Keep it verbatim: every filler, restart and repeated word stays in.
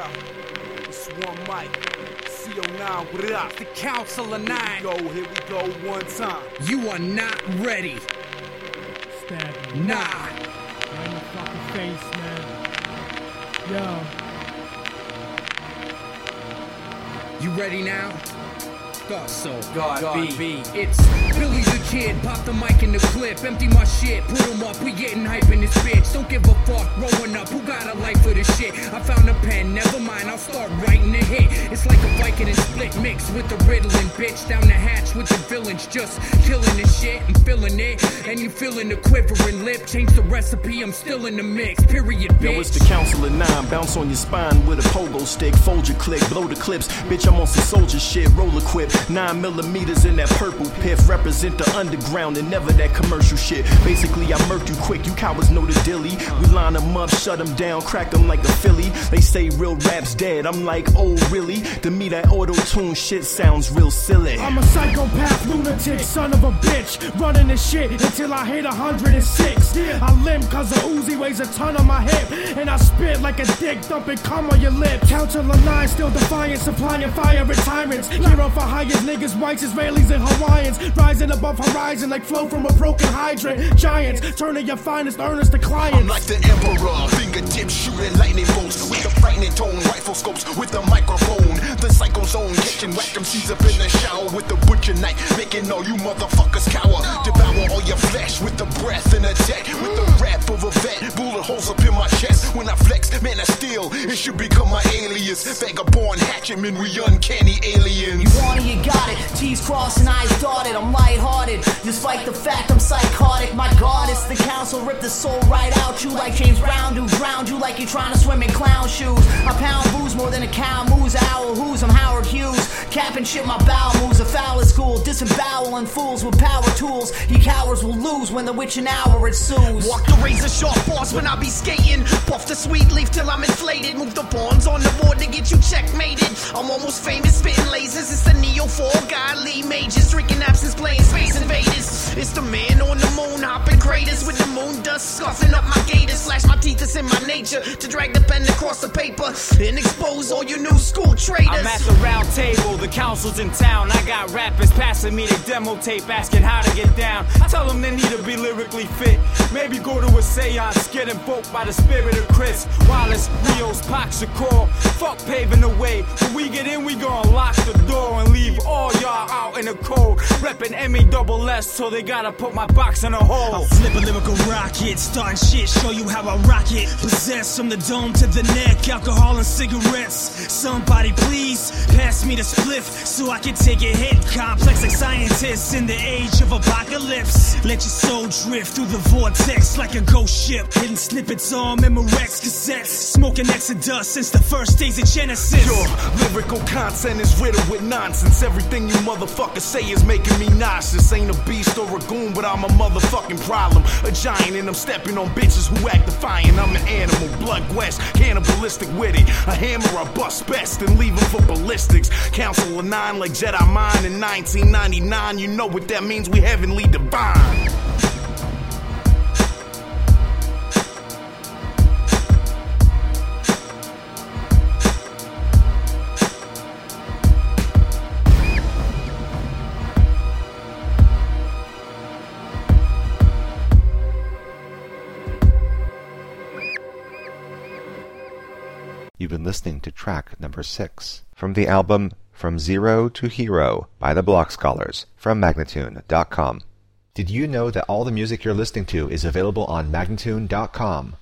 Yeah, it's one mic. C O nine, what up? The Council of Nine. Here we go, here we go one time. You are not ready. Stab me. Nah. Right in the fucking face, man. Yo. You ready now? Thought so. God, God B. It's Billy the Kid, pop the mic in the clip, empty my shit, put 'em up, we getting hype in this bitch. Don't give a fuck, rolling up, who got a life for this shit? I found a pen, never mind, I'll start writing a hit. It's like a Vicodin split mix with the riddling bitch. Down the hatch with the villains, just killing this shit. I'm feeling it, and you feeling the quivering lip. Change the recipe, I'm still in the mix, period, bitch. Yo, it's the Council of Nine, bounce on your spine with a pogo stick, fold your click, blow the clips. Bitch, I'm on some soldier shit, roll equip. Nine millimeters in that purple piff, represent the underground and never that commercial shit. Basically, I murk you quick, you cowards know the dilly. We line them up, shut them down, crack them like a Philly. They say real rap's dead, I'm like, oh really? To me that auto-tune shit sounds real silly. I'm a psychopath, lunatic, son of a bitch, running this shit until I hit one hundred six. I limp cause a Uzi weighs a ton on my hip, and I spit like a dick dumping cum on your lip. Council of Nine still defiant, supplying fire at tyrants. Hero for highest niggas, whites, Israelis, and Hawaiians, rising above horizon like flow from a broken hydrant. Giants, turning your finest earners to clients. I'm like the emperor, fingertips shooting lightning bolts with the frightening tone, rifle scopes with the microphone. The psycho zone, catching whack them seeds up in the shower with the butcher knife, making all you motherfuckers cower. Devour all your flesh with the breath and attack, with the rap of a vet, bullet holes up in my chest. When I flex, man I steal, it should become my alias. Vagabond hatchetman, we uncanny aliens. You want it, you got it. T's crossed and I's dotted. I'm lighthearted, despite the fact I'm psychotic. My God, it's the council, rip the soul right out you like James Brown do. Drowned you like you're trying to swim in clown shoes. I pound booze more than a cow moves. Owl who's I'm Howard Hughes, capping shit my bowel moves. A foul at school, disemboweling fools with power tools. You cowards will lose when the witching hour ensues. Walk the razor sharp bars when I be skating. Puff the sweet leaf till I'm inflated. Move the pawns on the board to get you checkmated. I'm almost famous, spitting lasers. It's the Neo four guy, Lee Majors, drinking absence, playing Space Invaders. It's the man on the moon, hopping craters with the moon dust, scuffing up my gators. Slash my teeth, it's in my nature to drag the pen across the paper and expose all you new school traitors. I'm at the round table, the council's in town. I got rappers passing me the demo tape, asking how to get down. I tell them they need to be lyrically fit. Maybe go to a seance, get invoked by the spirit of Chris Wallace, Rios, Pac, Shakur. Fuck paving the way. When we get in, we gon' lock the door and leave all y'all out in the cold. Reppin' M A double S, so they gotta put my box in a hole. I'll flip a lyrical rocket, starting shit, show you how I rock it. Possessed from the dome to the neck, alcohol and cigarettes. Somebody please pass me the spliff so I can take a hit. Complex like scientists in the age of apocalypse. Let your soul drift through the vortex like a ghost ship. Hidden snippets on Memorex cassettes. Smoking Exodus since the first days of Genesis. Your lyrical content is riddled with nonsense. Everything you motherfuckers say is making me nauseous. Ain't a beast or a goon, but I'm a motherfucking problem. A giant, and I'm stepping on bitches who act defiant. I'm an animal, blood west, cannibalistic with it. A hammer I bust best and leave them for ballistics. Council of Nine like Jedi Mind in nineteen ninety-nine. You know what that means, we heavenly divine. You've been listening to track number six from the album From Zero to Hero by the Block Scholars from Magnatune dot com. Did you know that all the music you're listening to is available on Magnatune dot com?